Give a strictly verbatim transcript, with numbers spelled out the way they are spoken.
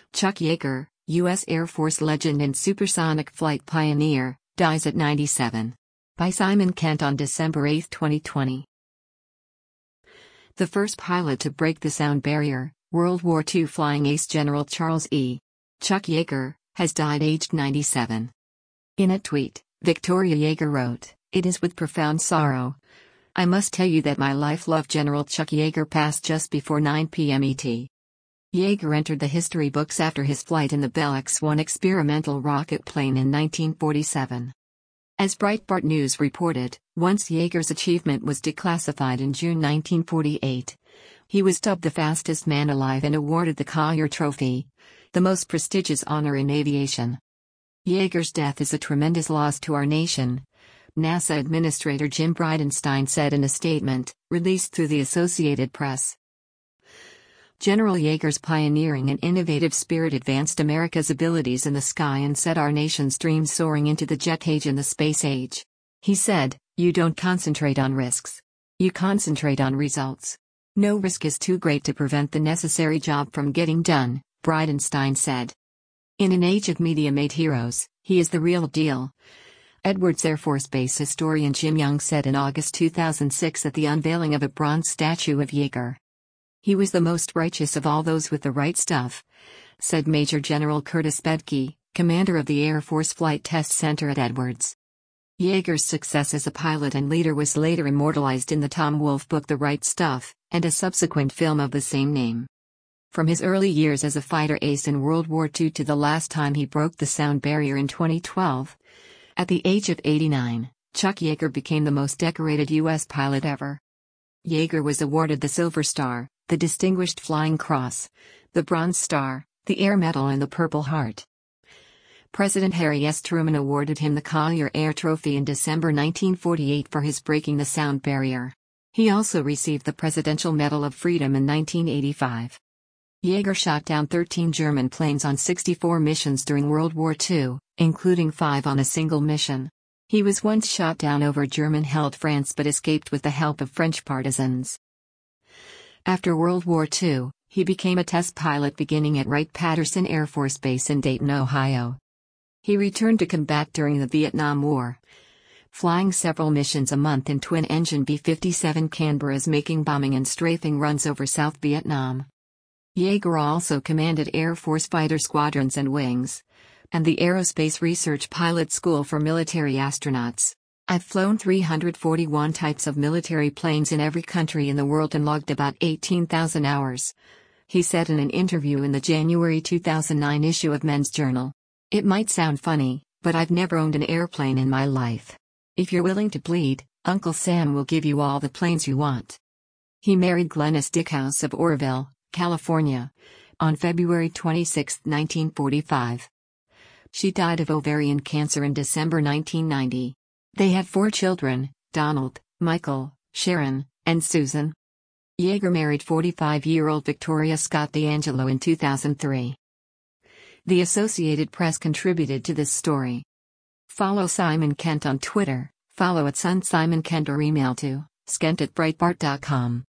Chuck Yeager, U S Air Force legend and supersonic flight pioneer, dies at ninety-seven. By Simon Kent on December eighth, twenty twenty. The first pilot to break the sound barrier, World War Two flying ace General Charles E. Chuck Yeager, has died aged ninety-seven. In a tweet, Victoria Yeager wrote, "It is with profound sorrow I must tell you that my life-loved General Chuck Yeager passed just before nine p m E T. Yeager entered the history books after his flight in the Bell X one experimental rocket plane in nineteen forty-seven. As Breitbart News reported, once Yeager's achievement was declassified in June nineteen forty-eight, he was dubbed the fastest man alive and awarded the Collier Trophy, the most prestigious honor in aviation. Yeager's death is a tremendous loss to our nation," NASA Administrator Jim Bridenstine said in a statement, released through the Associated Press. General Yeager's pioneering and innovative spirit advanced America's abilities in the sky and set our nation's dreams soaring into the jet age and the space age. He said, "You don't concentrate on risks. You concentrate on results. No risk is too great to prevent the necessary job from getting done," Bridenstine said. In an age of media-made heroes, he is the real deal, Edwards Air Force Base historian Jim Young said in August two thousand six at the unveiling of a bronze statue of Yeager. "He was the most righteous of all those with the right stuff," said Major General Curtis Bedke, commander of the Air Force Flight Test Center at Edwards. Yeager's success as a pilot and leader was later immortalized in the Tom Wolfe book The Right Stuff, and a subsequent film of the same name. From his early years as a fighter ace in World War Two to the last time he broke the sound barrier in twenty twelve, at the age of eighty-nine, Chuck Yeager became the most decorated U S pilot ever. Yeager was awarded the Silver Star, the Distinguished Flying Cross, the Bronze Star, the Air Medal and the Purple Heart. President Harry S. Truman awarded him the Collier Air Trophy in December nineteen forty-eight for his breaking the sound barrier. He also received the Presidential Medal of Freedom in nineteen eighty-five. Yeager shot down thirteen German planes on sixty-four missions during World War Two, including five on a single mission. He was once shot down over German-held France but escaped with the help of French partisans. After World War Two, he became a test pilot beginning at Wright-Patterson Air Force Base in Dayton, Ohio. He returned to combat during the Vietnam War, flying several missions a month in twin-engine B fifty-seven Canberras, making bombing and strafing runs over South Vietnam. Yeager also commanded Air Force fighter squadrons and wings, and the Aerospace Research Pilot School for military astronauts. "I've flown three hundred forty-one types of military planes in every country in the world and logged about eighteen thousand hours," he said in an interview in the January two thousand nine issue of Men's Journal. "It might sound funny, but I've never owned an airplane in my life. If you're willing to bleed, Uncle Sam will give you all the planes you want." He married Glennis Dickhouse of Oroville, California, on February twenty-sixth, nineteen forty-five. She died of ovarian cancer in December nineteen ninety. They had four children, Donald, Michael, Sharon, and Susan. Yeager married forty-five-year-old Victoria Scott D'Angelo in two thousand three. The Associated Press contributed to this story. Follow Simon Kent on Twitter, follow at Sun Simon Kent or email to skent at breitbart dot com.